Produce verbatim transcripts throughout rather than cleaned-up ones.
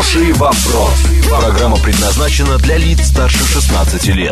Хороший вопрос. Программа предназначена для лиц старше шестнадцати лет.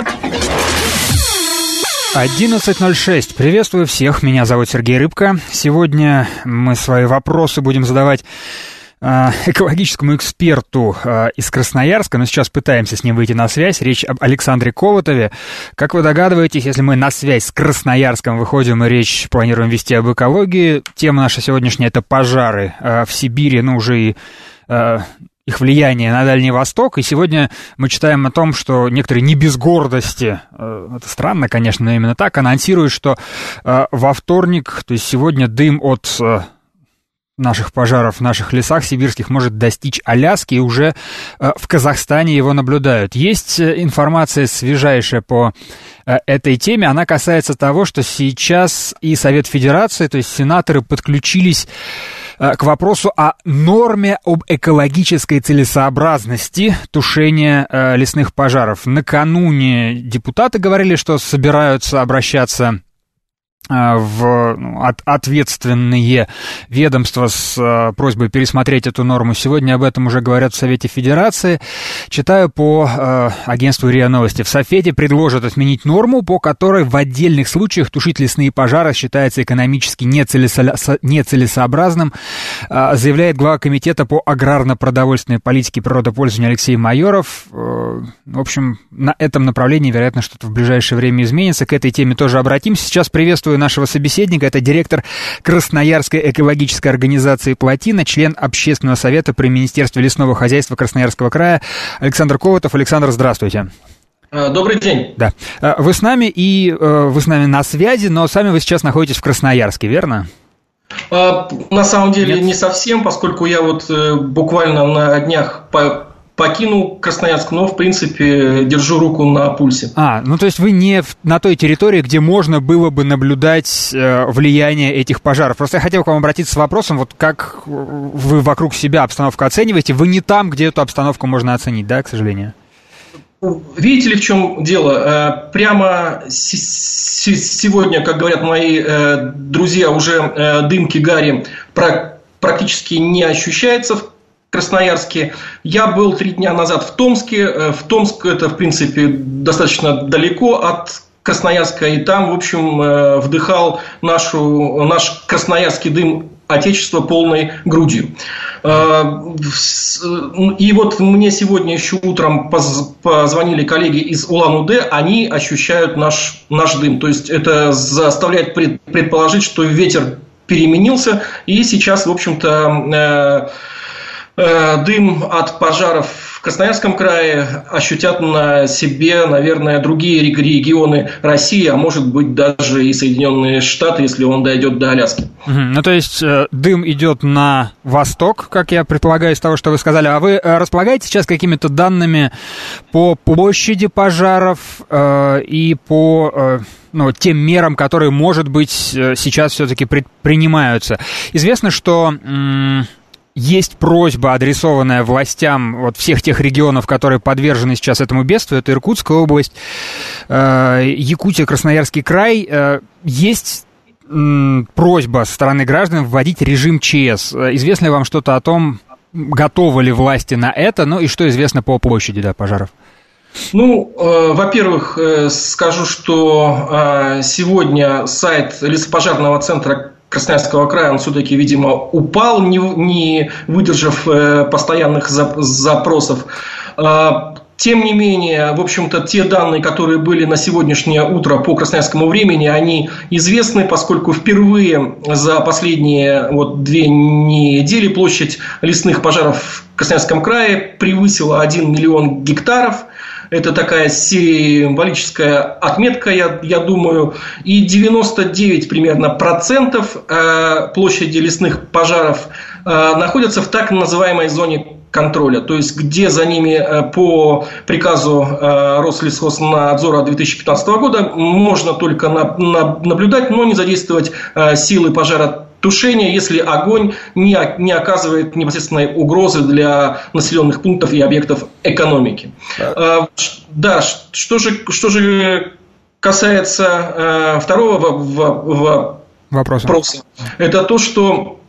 одиннадцать ноль шесть. Приветствую всех. Меня зовут Сергей Рыбко. Сегодня мы свои вопросы будем задавать э, экологическому эксперту э, из Красноярска, но сейчас пытаемся с ним выйти на связь. Речь об Александре Коватове. Как вы догадываетесь, если мы на связь с Красноярском выходим и речь планируем вести об экологии, тема наша сегодняшняя — это пожары э, в Сибири, ну уже и э, их влияние на Дальний Восток. И сегодня мы читаем о том, что некоторые не без гордости, это странно, конечно, но именно так, анонсируют, что во вторник, то есть сегодня, дым от наших пожаров в наших лесах сибирских может достичь Аляски, и уже в Казахстане его наблюдают. Есть информация свежайшая по этой теме, она касается того, что сейчас и Совет Федерации, то есть сенаторы, подключились к вопросу о норме об экологической целесообразности тушения э, лесных пожаров. Накануне депутаты говорили, что собираются обращаться в ну, от, ответственные ведомства с э, просьбой пересмотреть эту норму. Сегодня об этом уже говорят в Совете Федерации. Читаю по э, агентству РИА Новости. В Совете предложат отменить норму, по которой в отдельных случаях тушить лесные пожары считается экономически нецелесо- нецелесообразным, э, заявляет глава Комитета по аграрно-продовольственной политике и природопользованию Алексей Майоров. Э, в общем, на этом направлении, вероятно, что-то в ближайшее время изменится. К этой теме тоже обратимся. Сейчас приветствую нашего собеседника. Это директор Красноярской экологической организации «Плотина», член Общественного совета при Министерстве лесного хозяйства Красноярского края Александр Коватов. Александр, здравствуйте. Добрый день. Да. Вы с нами, и вы с нами на связи, но сами вы сейчас находитесь в Красноярске, верно? На самом деле Нет? не совсем, поскольку я вот буквально на днях по покинул Красноярск, но, в принципе, держу руку на пульсе. А, ну то есть вы не в, на той территории, где можно было бы наблюдать э, влияние этих пожаров. Просто я хотел к вам обратиться с вопросом, вот как вы вокруг себя обстановку оцениваете. Вы не там, где эту обстановку можно оценить, да, к сожалению? Видите ли, в чем дело? Прямо сегодня, как говорят мои друзья, уже дымки гари практически не ощущается в Красноярске. Я был три дня назад в Томске. В Томск это, в принципе, достаточно далеко от Красноярска. И там, в общем, вдыхал нашу, наш красноярский дым отечества полной грудью. И вот мне сегодня еще утром позвонили коллеги из Улан-Удэ. Они ощущают наш, наш дым. То есть это заставляет предположить, что ветер переменился. И сейчас, в общем-то, дым от пожаров в Красноярском крае ощутят на себе, наверное, другие регионы России, а может быть даже и Соединенные Штаты, если он дойдет до Аляски. Угу. Ну, то есть дым идет на восток, как я предполагаю, из того, что вы сказали. А вы располагаете сейчас какими-то данными по площади пожаров э, и по э, ну, тем мерам, которые, может быть, сейчас все-таки предпринимаются? Известно, что М- есть просьба, адресованная властям вот всех тех регионов, которые подвержены сейчас этому бедствию. Это Иркутская область, э, Якутия, Красноярский край. Э, есть э, просьба со стороны граждан вводить режим ЧС. Известно ли вам что-то о том, готовы ли власти на это? Ну и что известно по площади, да, пожаров? Ну, э, во-первых, э, скажу, что э, сегодня сайт лесопожарного центра Красноярского края, он все-таки, видимо, упал, не, не выдержав э, постоянных за, запросов. Э, тем не менее, в общем-то, те данные, которые были на сегодняшнее утро по красноярскому времени, они известны, поскольку впервые за последние вот, две недели площадь лесных пожаров в Красноярском крае превысила один миллион гектаров. Это такая символическая отметка, я, я думаю. И девяносто девять примерно процентов площади лесных пожаров находятся в так называемой зоне контроля. То есть, где за ними по приказу Рослесхознадзора две тысячи пятнадцатого года можно только на, на, наблюдать, но не задействовать силы пожаротушения, если огонь не, не оказывает непосредственной угрозы для населенных пунктов и объектов экономики. Да, да что же, что же касается второго в, в, в вопроса, это то, что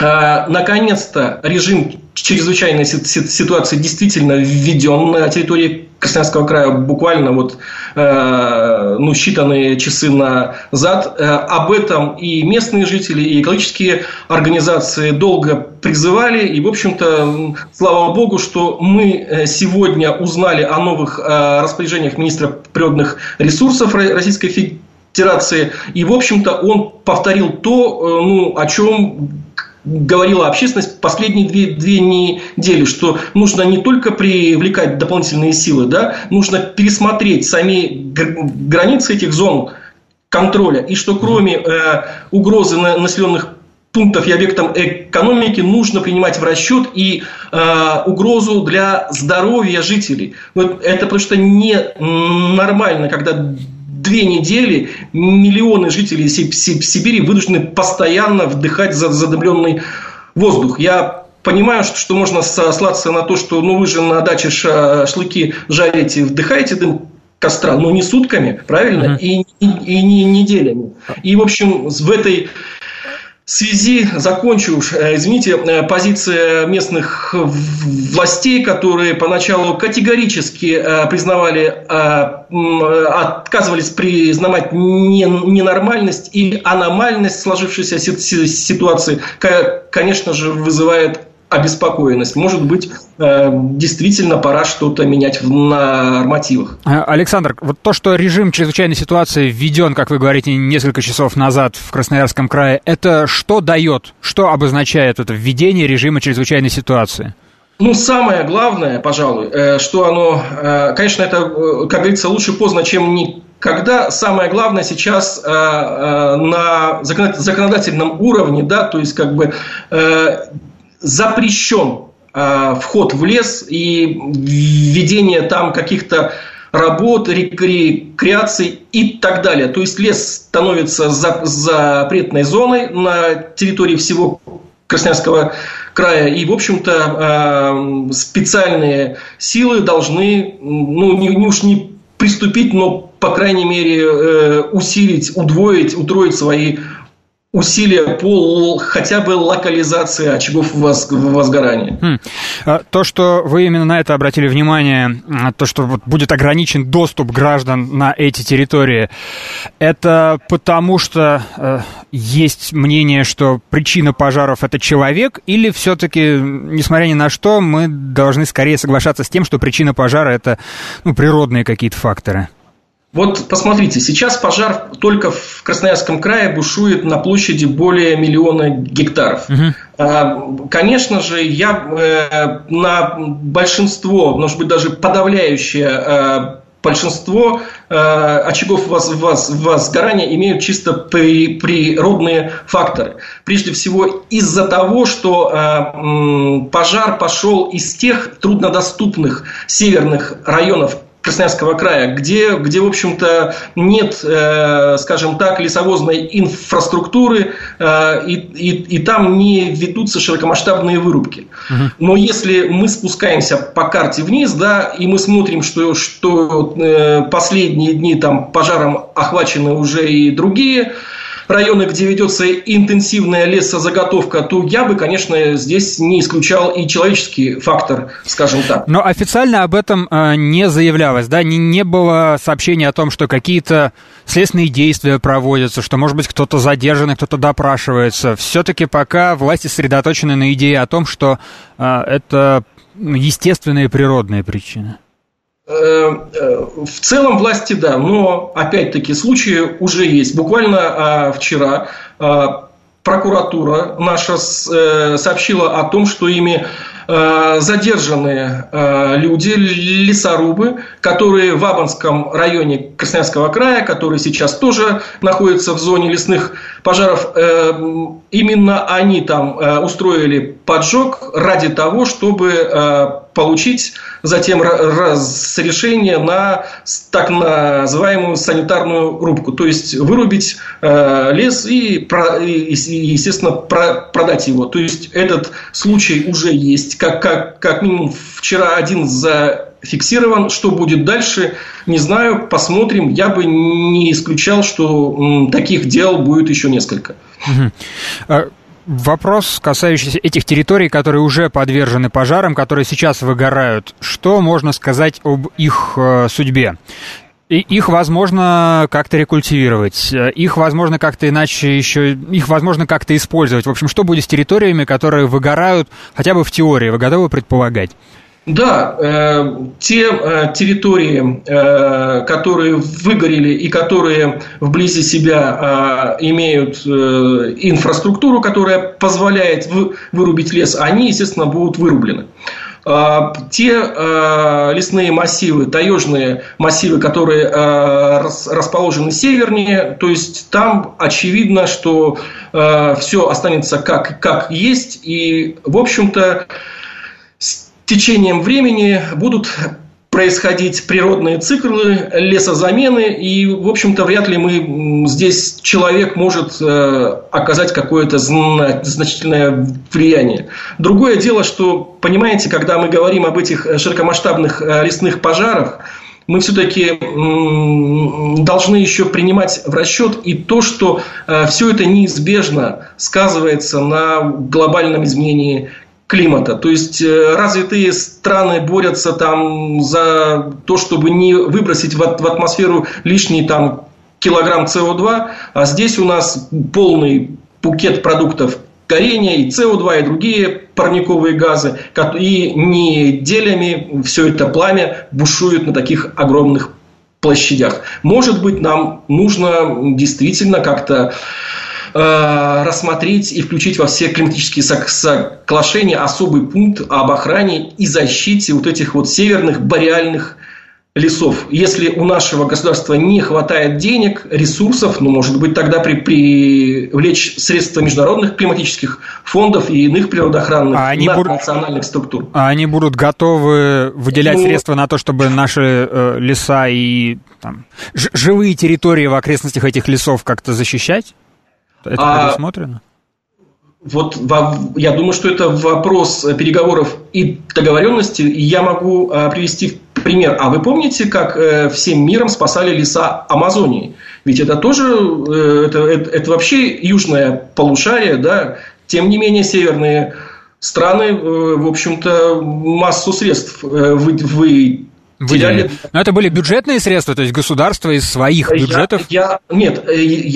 наконец-то режим чрезвычайной ситуации действительно введен на территории Красноярского края буквально вот, э, ну, считанные часы назад. Э, об этом и местные жители, и экологические организации долго призывали. И, в общем-то, слава богу, что мы сегодня узнали о новых э, распоряжениях министра природных ресурсов Российской Федерации. И, в общем-то, он повторил то, э, ну, о чем говорила общественность последние две, две недели, что нужно не только привлекать дополнительные силы, да, нужно пересмотреть сами границы этих зон контроля, и что кроме э, угрозы на населенных пунктов и объектам экономики нужно принимать в расчет и э, угрозу для здоровья жителей. Это потому что не нормально, когда две недели миллионы жителей Сибири вынуждены постоянно вдыхать задымленный воздух. Я понимаю, что, что можно сослаться на то, что ну, вы же на даче шашлыки жарите, вдыхаете дым костра, но не сутками, правильно? Mm-hmm. И, и, и не неделями. И, в общем, в этой В связи, закончу уж, извините, позиция местных властей, которые поначалу категорически признавали, отказывались признавать ненормальность и аномальность сложившейся ситуации, конечно же, вызывает обеспокоенность. Может быть, действительно пора что-то менять в нормативах. Александр, вот то, что режим чрезвычайной ситуации введен, как вы говорите, несколько часов назад в Красноярском крае, это что дает? Что обозначает это введение режима чрезвычайной ситуации? Ну, самое главное, пожалуй, что оно, конечно, это, как говорится, лучше поздно, чем никогда. Самое главное сейчас на законодательном уровне, да, то есть как бы запрещен э, вход в лес и введение там каких-то работ, рекреаций и так далее. То есть лес становится за, запретной зоной на территории всего Красноярского края. И, в общем-то, э, специальные силы должны, ну, не, не уж не приступить, но, по крайней мере, э, усилить, удвоить, утроить свои усилия по хотя бы локализации очагов возгорания. Хм. То, что вы именно на это обратили внимание, то, что вот будет ограничен доступ граждан на эти территории, это потому что э, есть мнение, что причина пожаров – это человек, или все-таки, несмотря ни на что, мы должны скорее соглашаться с тем, что причина пожара – это ну, природные какие-то факторы? Вот посмотрите, сейчас пожар только в Красноярском крае бушует на площади более миллиона гектаров. Угу. Конечно же, я на большинство, может быть, даже подавляющее большинство очагов возгорания имеют чисто природные факторы. Прежде всего из-за того, что пожар пошел из тех труднодоступных северных районов Красноярского края, где, где в общем-то, нет, э, скажем так, лесовозной инфраструктуры, э, и, и, и там не ведутся широкомасштабные вырубки. Uh-huh. Но если мы спускаемся по карте вниз, да, и мы смотрим, что, что э, последние дни там пожаром охвачены уже и другие районы, где ведется интенсивная лесозаготовка, то я бы, конечно, здесь не исключал и человеческий фактор, скажем так. Но официально об этом э, не заявлялось, да? Не, не было сообщений о том, что какие-то следственные действия проводятся, что, может быть, кто-то задержан, кто-то допрашивается. Все-таки пока власти сосредоточены на идее о том, что э, это естественные природные причины. В целом власти, да, но опять-таки случаи уже есть. Буквально а, вчера а, прокуратура наша с, а, сообщила о том, что ими а, задержаны а, люди, лесорубы, которые в Абанском районе Красноярского края, которые сейчас тоже находятся в зоне лесных пожаров, а, именно они там а, устроили поджог ради того, чтобы а, получить затем разрешение на так называемую санитарную рубку. То есть вырубить э, лес и, и, естественно, про, продать его. То есть этот случай уже есть. Как, как, как минимум вчера один зафиксирован. Что будет дальше, не знаю. Посмотрим. Я бы не исключал, что м, таких дел будет еще несколько. Вопрос, касающийся этих территорий, которые уже подвержены пожарам, которые сейчас выгорают. Что можно сказать об их э, судьбе? И их возможно как-то рекультивировать, их возможно как-то иначе еще, их возможно как-то использовать. В общем, что будет с территориями, которые выгорают, хотя бы в теории, вы готовы предполагать? Да, э, те э, территории, э, которые выгорели и которые вблизи себя э, имеют э, инфраструктуру, которая позволяет вы, вырубить лес, они, естественно, будут вырублены. Те э, лесные массивы, таежные массивы, которые э, рас, расположены севернее, то есть там очевидно, что э, все останется как, как есть, и, в общем-то, с течением времени будут происходить природные циклы лесозамены, и, в общем-то, вряд ли мы здесь человек может э, оказать какое-то зна- значительное влияние. Другое дело, что, понимаете, когда мы говорим об этих широкомасштабных э, лесных пожарах, мы все-таки м- должны еще принимать в расчет и то, что э, все это неизбежно сказывается на глобальном изменении климата. То есть развитые страны борются там за то, чтобы не выбросить в атмосферу лишний там килограмм С О два, а здесь у нас полный букет продуктов горения, и С О два, и другие парниковые газы, и неделями все это пламя бушует на таких огромных площадях. Может быть, нам нужно действительно как-то рассмотреть и включить во все климатические соглашения особый пункт об охране и защите вот этих вот северных бореальных лесов. Если у нашего государства не хватает денег, ресурсов, ну, может быть, тогда при, привлечь средства международных климатических фондов и иных природоохранных а национальных буд... структур. А они будут готовы выделять ну... средства на то, чтобы наши э, леса и там, ж- живые территории в окрестностях этих лесов как-то защищать? Это предусмотрено? А, вот я думаю, что это вопрос переговоров и договоренности. И я могу а, привести пример. А вы помните, как э, всем миром спасали леса Амазонии? Ведь это тоже э, это, это, это вообще южное полушарие, да? Тем не менее, северные страны, э, в общем-то, массу средств э, вы, вы выделяли. Но это были бюджетные средства, то есть государство из своих бюджетов? Я, я, нет,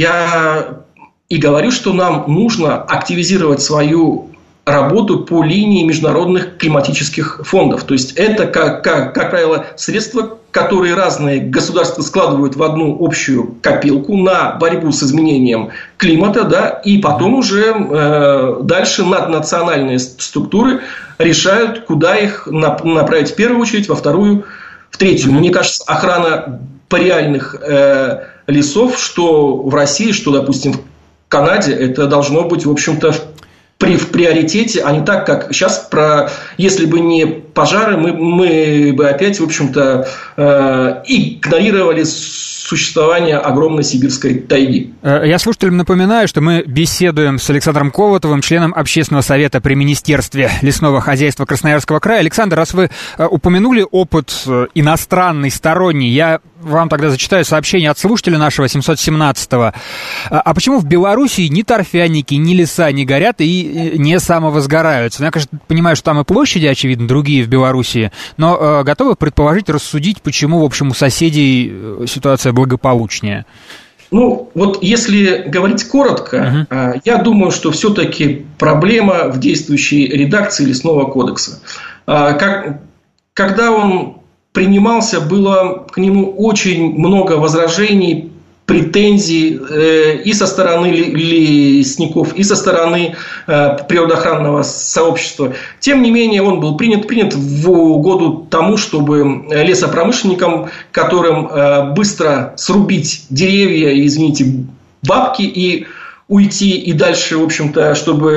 я и говорю, что нам нужно активизировать свою работу по линии международных климатических фондов. То есть это, как, как, как правило, средства, которые разные государства складывают в одну общую копилку на борьбу с изменением климата, да, и потом уже э, дальше наднациональные структуры решают, куда их направить в первую очередь, во вторую, в третью. Мне кажется, охрана бореальных э, лесов, что в России, что, допустим, в Канаде, это должно быть, в общем-то, при, в приоритете, а не так, как сейчас, про, если бы не пожары, мы, мы бы опять, в общем-то, э, игнорировали существование огромной сибирской тайги. Я слушателям напоминаю, что мы беседуем с Александром Коватовым, членом Общественного совета при Министерстве лесного хозяйства Красноярского края. Александр, раз вы упомянули опыт иностранный, сторонний, я вам тогда зачитаю сообщение от слушателя нашего семьсот семнадцатого. А почему в Белоруссии ни торфяники, ни леса не горят и не самовозгораются? Я, конечно, понимаю, что там и площади, очевидно, другие в Белоруссии, но э, готовы предположить, рассудить, почему, в общем, у соседей ситуация благополучнее? Ну, вот если говорить коротко, uh-huh. я думаю, что все-таки проблема в действующей редакции Лесного кодекса. Как, когда он принимался, было к нему очень много возражений, претензий э, и со стороны лесников, и со стороны э, природоохранного сообщества. Тем не менее, он был принят, принят в угоду тому, чтобы лесопромышленникам, которым э, быстро срубить деревья, извините, бабки и уйти, и дальше, в общем-то, чтобы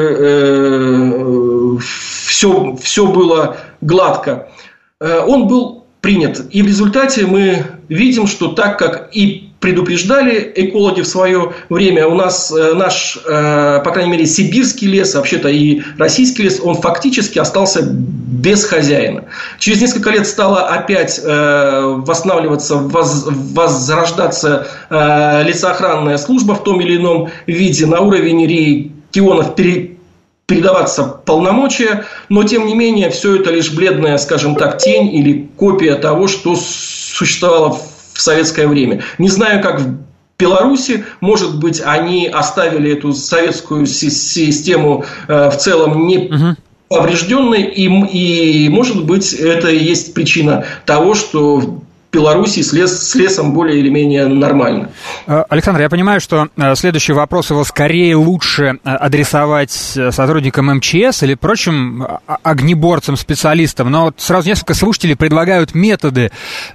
э, все, все было гладко, э, он был принят. И в результате мы видим, что так как и предупреждали экологи в свое время, у нас э, наш, э, по крайней мере, сибирский лес, вообще-то и российский лес, он фактически остался без хозяина. Через несколько лет стала опять э, восстанавливаться, воз, возрождаться э, лесоохранная служба в том или ином виде. На уровень регионов пере, передаваться полномочия, но, тем не менее, все это лишь бледная, скажем так, тень или копия того, что существовало в советское время. Не знаю, как в Беларуси, может быть, они оставили эту советскую систему в целом не поврежденной, и, и, может быть, это и есть причина того, что в Беларуси с, лес, с лесом более или менее нормально. Александр, я понимаю, что следующий вопрос его скорее лучше адресовать сотрудникам эм че эс или прочим огнеборцам, специалистам, но вот сразу несколько слушателей предлагают методы,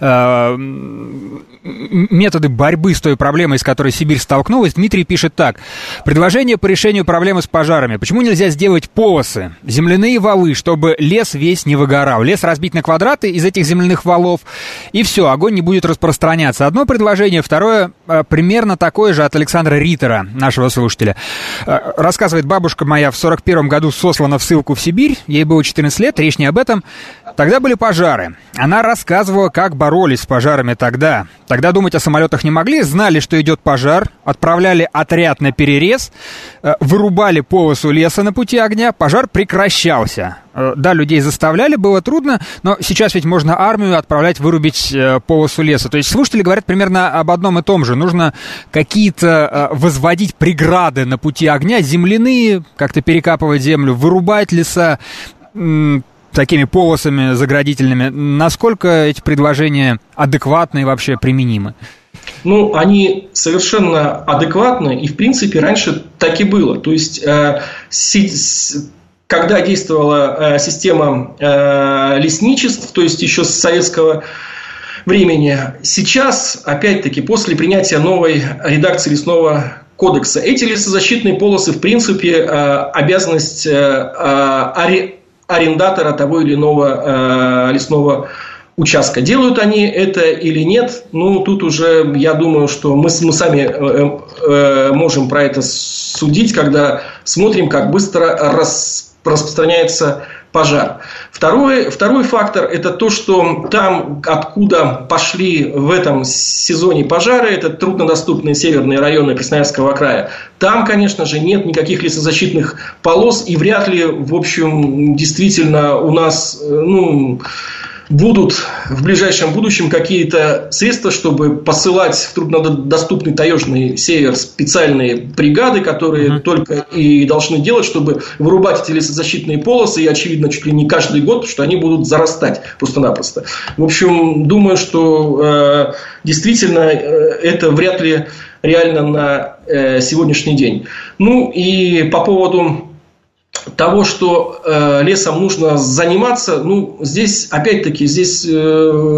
методы борьбы с той проблемой, с которой Сибирь столкнулась. Дмитрий пишет так. Предложение по решению проблемы с пожарами. Почему нельзя сделать полосы, земляные валы, чтобы лес весь не выгорал? Лес разбить на квадраты из этих земляных валов, и все, огонь не будет распространяться. Одно предложение, второе примерно такое же от Александра Риттера, нашего слушателя. Рассказывает: бабушка моя в сорок первом году сослана в ссылку в Сибирь, ей было четырнадцать лет, речь не об этом. Тогда были пожары. Она рассказывала, как боролись с пожарами тогда. Тогда думать о самолетах не могли, знали, что идет пожар, отправляли отряд на перерез, вырубали полосу леса на пути огня, пожар прекращался. Да, людей заставляли, было трудно, но сейчас ведь можно армию отправлять вырубить полосу леса. То есть слушатели говорят примерно об одном и том же. Нужно какие-то возводить преграды на пути огня, земляные, как-то перекапывать землю, вырубать леса такими полосами заградительными. Насколько эти предложения адекватны и вообще применимы? Ну, они совершенно адекватны, и, в принципе, раньше так и было. То есть, э, си- когда действовала э, система э, лесничеств, то есть еще с советского времени, сейчас, опять-таки, после принятия новой редакции лесного кодекса, эти лесозащитные полосы, в принципе, э, обязанность э, э, арендатора того или иного э, лесного участка. Делают они это или нет, ну, тут уже, я думаю, что мы, мы сами э, э, можем про это судить, когда смотрим, как быстро рас, распространяется пожар. Второй, второй фактор – это то, что там, откуда пошли в этом сезоне пожары, это труднодоступные северные районы Красноярского края. Там, конечно же, нет никаких лесозащитных полос, и вряд ли, в общем, действительно у нас, ну, будут в ближайшем будущем какие-то средства, чтобы посылать в труднодоступный таежный север специальные бригады, которые uh-huh. только и должны делать, чтобы вырубать эти лесозащитные полосы, и, очевидно, чуть ли не каждый год, что они будут зарастать просто-напросто. В общем, думаю, что э, действительно э, это вряд ли реально на э, сегодняшний день. Ну и по поводу того, что э, лесом нужно заниматься, ну, здесь, опять-таки, здесь э,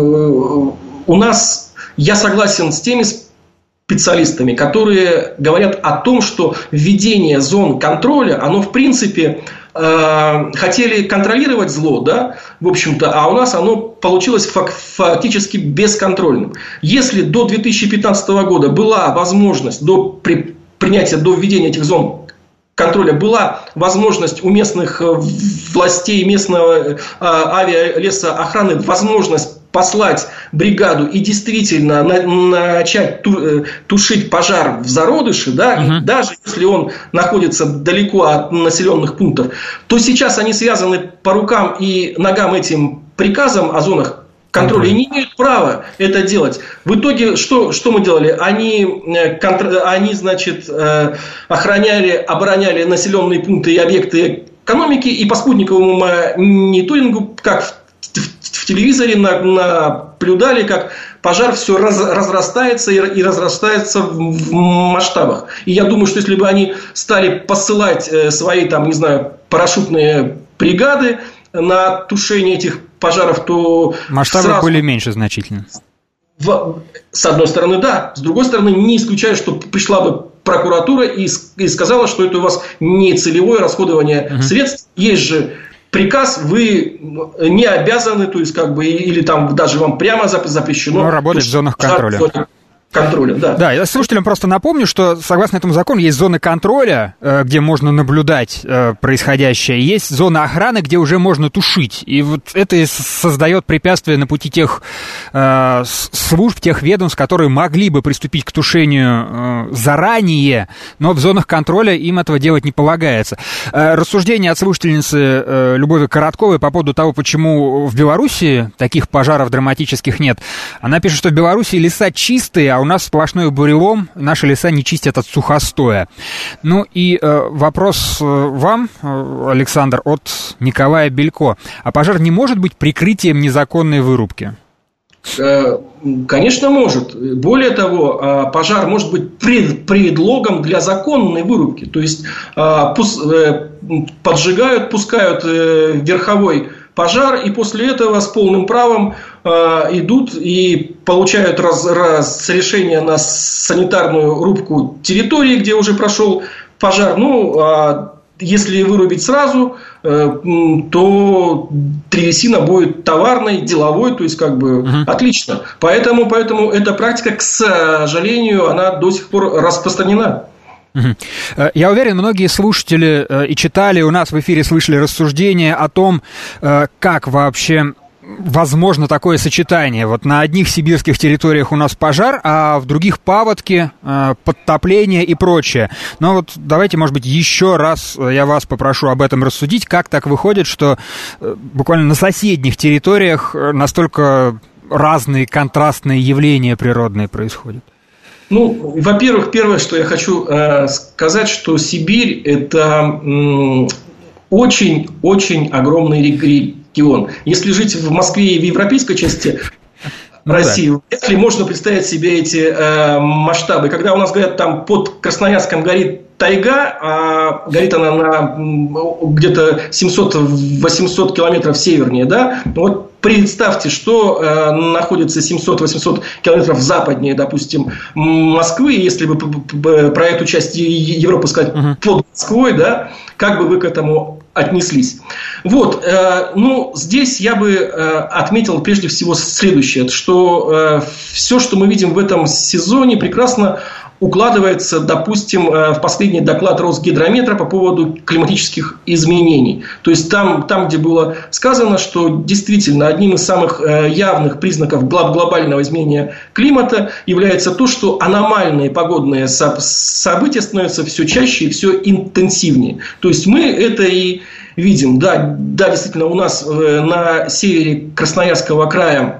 у нас, я согласен с теми специалистами, которые говорят о том, что введение зон контроля, оно, в принципе, э, хотели контролировать зло, да, в общем-то, а у нас оно получилось фактически бесконтрольным. Если до две тысячи пятнадцатого года была возможность, до при, принятия, до введения этих зон контроля была возможность у местных властей, местного авиалесоохраны, возможность послать бригаду и действительно начать тушить пожар в зародыше, да, угу. даже если он находится далеко от населенных пунктов, то сейчас они связаны по рукам и ногам этим приказом о зонах контроля и не имеют права это делать. В итоге, что, что мы делали? Они, контр... Они, значит, охраняли, обороняли населенные пункты и объекты экономики, и по спутниковому мониторингу, как в, в, в телевизоре, на, наблюдали, как пожар все раз, разрастается и, и разрастается в, в масштабах. И я думаю, что если бы они стали посылать свои, там, не знаю, парашютные бригады на тушение этих пожаров, то масштабы сразу были меньше значительно. В, с одной стороны, да. С другой стороны, не исключаю, что пришла бы прокуратура и, и сказала, что это у вас не целевое расходование угу. средств. Есть же приказ, вы не обязаны, то есть, как бы, или там даже вам прямо запрещено. Ну, работать в зонах контроля. контроля, да. Да, я слушателям просто напомню, что согласно этому закону есть зоны контроля, где можно наблюдать происходящее, есть зоны охраны, где уже можно тушить. И вот это создает препятствия на пути тех служб, тех ведомств, которые могли бы приступить к тушению заранее, но в зонах контроля им этого делать не полагается. Рассуждение от слушательницы Любови Коротковой по поводу того, почему в Беларуси таких пожаров драматических нет. Она пишет, что в Беларуси леса чистые, а у нас сплошной бурелом, наши леса не чистят от сухостоя. Ну и э, вопрос э, вам, э, Александр, от Николая Белько. А пожар не может быть прикрытием незаконной вырубки? Конечно, может. Более того, пожар может быть предлогом для законной вырубки. То есть поджигают, пускают верховой пожар, и после этого с полным правом э, идут и получают раз, раз решение на санитарную рубку территории, где уже прошел пожар. Ну, а если вырубить сразу, э, то древесина будет товарной, деловой, то есть как бы uh-huh. отлично. Поэтому, поэтому эта практика, к сожалению, она до сих пор распространена. Я уверен, многие слушатели и читали, у нас в эфире слышали рассуждения о том, как вообще возможно такое сочетание. Вот на одних сибирских территориях у нас пожар, а в других паводки, подтопление и прочее. Но вот давайте, может быть, еще раз я вас попрошу об этом рассудить. Как так выходит, что буквально на соседних территориях настолько разные контрастные явления природные происходят? Ну, во-первых, первое, что я хочу э, сказать, что Сибирь – это очень-очень огромный регион. Если жить в Москве и в европейской части ну, России, да. Вряд ли можно представить себе эти э, масштабы. Когда у нас говорят, там под Красноярском горит тайга, а горит она на где-то семьсот-восемьсот километров севернее, да, вот представьте, что э, находится семьсот-восемьсот километров западнее, допустим, Москвы, если бы про эту часть Европы сказать uh-huh. под Москвой, да, как бы вы к этому отнеслись. Вот, э, ну, здесь я бы э, отметил прежде всего следующее, что э, все, что мы видим в этом сезоне, прекрасно укладывается, допустим, в последний доклад Росгидрометра по поводу климатических изменений. То есть там, там, где было сказано, что действительно одним из самых явных признаков глобального изменения климата является то, что аномальные погодные события становятся все чаще и все интенсивнее. То есть мы это и видим. Да, да, действительно, у нас на севере Красноярского края,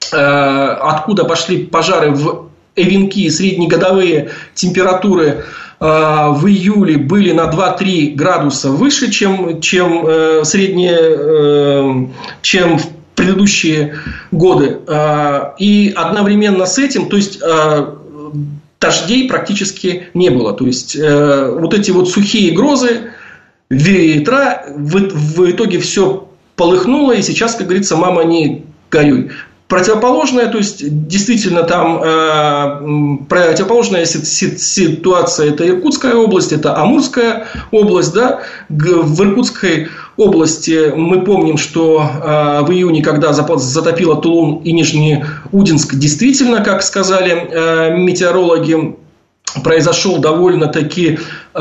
откуда пошли пожары в Эвенки, среднегодовые температуры э, в июле были на два-три градуса выше, чем, чем, э, средние, э, чем в предыдущие годы. Э, и одновременно с этим, то есть, э, дождей практически не было. То есть, э, вот эти вот сухие грозы, ветра, в, в итоге все полыхнуло, и сейчас, как говорится, мама не горюй. Противоположная, то есть, действительно, там э, противоположная ситуация – это Иркутская область, это Амурская область. Да? В Иркутской области мы помним, что э, в июне, когда затопило Тулун и Нижнеудинск, действительно, как сказали э, метеорологи, произошел довольно-таки э,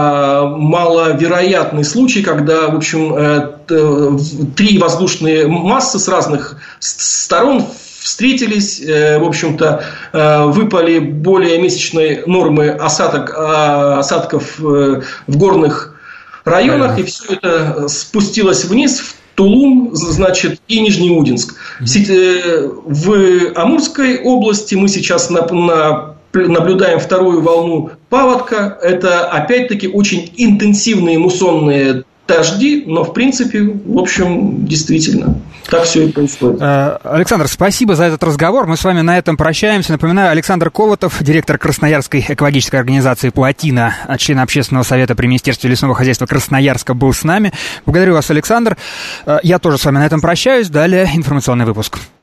маловероятный случай, когда, в общем, э, три воздушные массы с разных сторон встретились, э, в общем-то, э, выпали более месячной нормы осадок, э, осадков э, в горных районах, и все это спустилось вниз в Тулун, значит, и Нижнеудинск. Mm-hmm. В Амурской области мы сейчас на, на наблюдаем вторую волну паводка. Это, опять-таки, очень интенсивные муссонные дожди, но, в принципе, в общем, действительно, так все и происходит. Александр, спасибо за этот разговор. Мы с вами на этом прощаемся. Напоминаю, Александр Колотов, директор Красноярской экологической организации «Плотина», член общественного совета при Министерстве лесного хозяйства Красноярска, был с нами. Благодарю вас, Александр. Я тоже с вами на этом прощаюсь. Далее информационный выпуск.